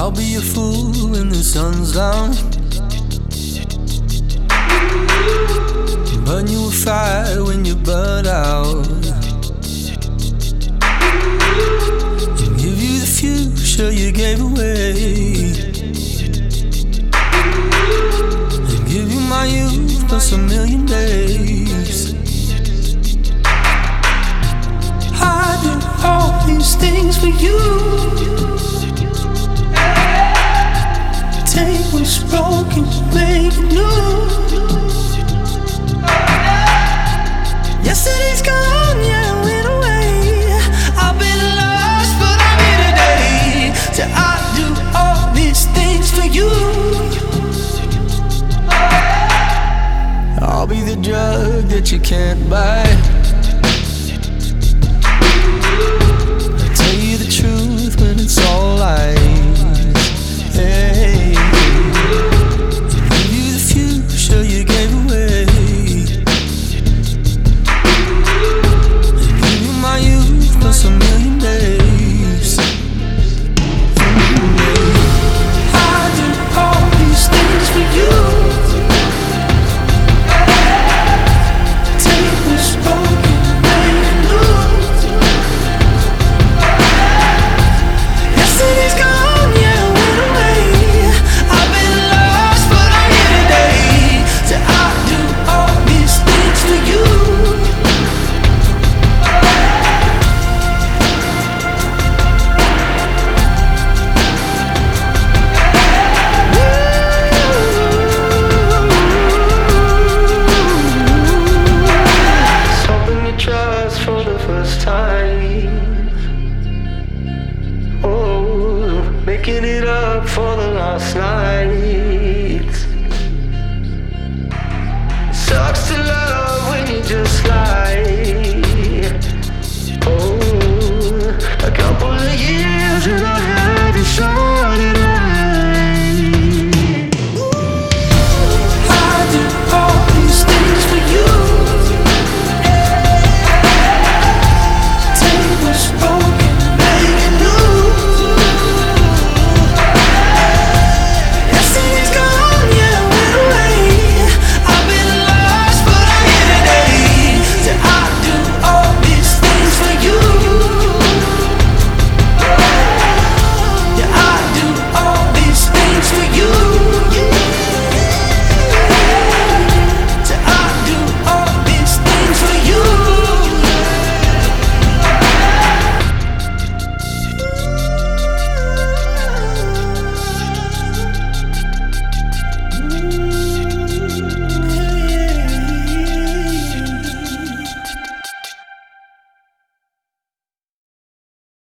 I'll be a fool when the sun's down. Burn you a fire when you burn out. And give you the future you gave away. And give you my youth plus a million days. I do all these things for you. Take what's broken, make it new. Yesterday's gone, yeah, it went away. I've been lost, but I'm here today. So I do all these things for you. I'll be the drug that you can't buy.